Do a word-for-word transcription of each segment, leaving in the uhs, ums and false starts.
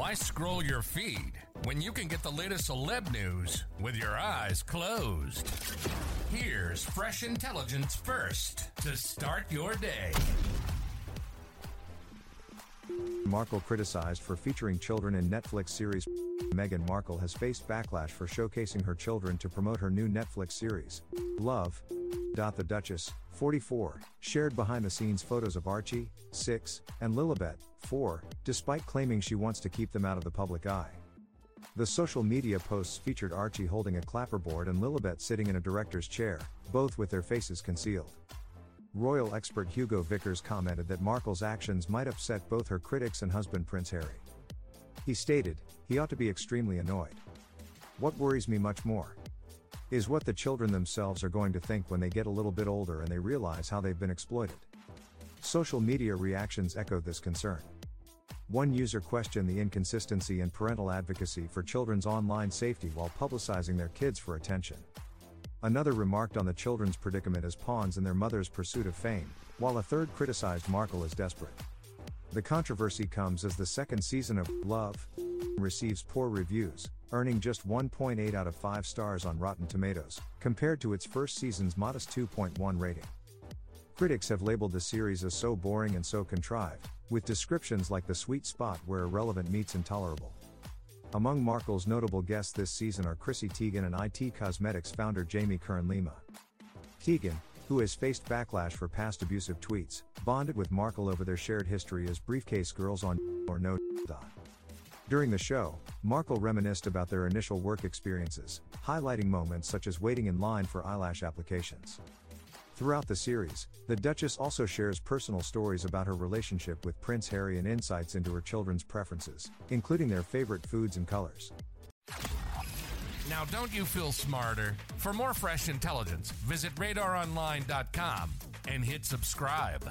Why scroll your feed when you can get the latest celeb news with your eyes closed? Here's fresh intelligence first to start your day. Markle criticized for featuring children in Netflix series. Meghan Markle has faced backlash for showcasing her children to promote her new Netflix series, Love. The Duchess, forty-four, shared behind-the-scenes photos of Archie, six, and Lilibet, four, despite claiming she wants to keep them out of the public eye. The social media posts featured Archie holding a clapperboard and Lilibet sitting in a director's chair, both with their faces concealed. Royal expert Hugo Vickers commented that Markle's actions might upset both her critics and husband Prince Harry. He stated, "He ought to be extremely annoyed. What worries me much more is what the children themselves are going to think when they get a little bit older and they realize how they've been exploited." Social media reactions echoed this concern. One user questioned the inconsistency in parental advocacy for children's online safety while publicizing their kids for attention. Another remarked on the children's predicament as pawns in their mother's pursuit of fame, while a third criticized Markle as desperate. The controversy comes as the second season of Love receives poor reviews, earning just one point eight out of five stars on Rotten Tomatoes, compared to its first season's modest two point one rating. Critics have labeled the series as so boring and so contrived, with descriptions like the sweet spot where irrelevant meets intolerable. Among Markle's notable guests this season are Chrissy Teigen and I T Cosmetics founder Jamie Kern-Lima. Teigen, who has faced backlash for past abusive tweets, bonded with Markle over their shared history as briefcase girls on or No. During the show, Markle reminisced about their initial work experiences, highlighting moments such as waiting in line for eyelash applications. Throughout the series, the Duchess also shares personal stories about her relationship with Prince Harry and insights into her children's preferences, including their favorite foods and colors. Now, don't you feel smarter? For more fresh intelligence, visit radar online dot com and hit subscribe.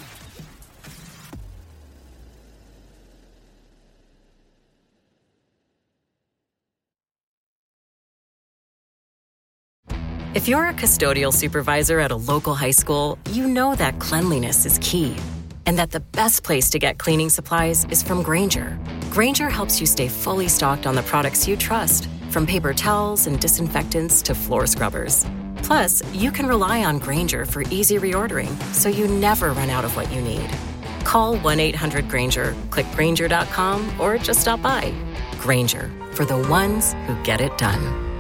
If you're a custodial supervisor at a local high school, you know that cleanliness is key, and that the best place to get cleaning supplies is from Grainger. Grainger helps you stay fully stocked on the products you trust, from paper towels and disinfectants to floor scrubbers. Plus, you can rely on Grainger for easy reordering, so you never run out of what you need. Call one eight hundred Grainger, click Grainger dot com, or just stop by. Grainger, for the ones who get it done.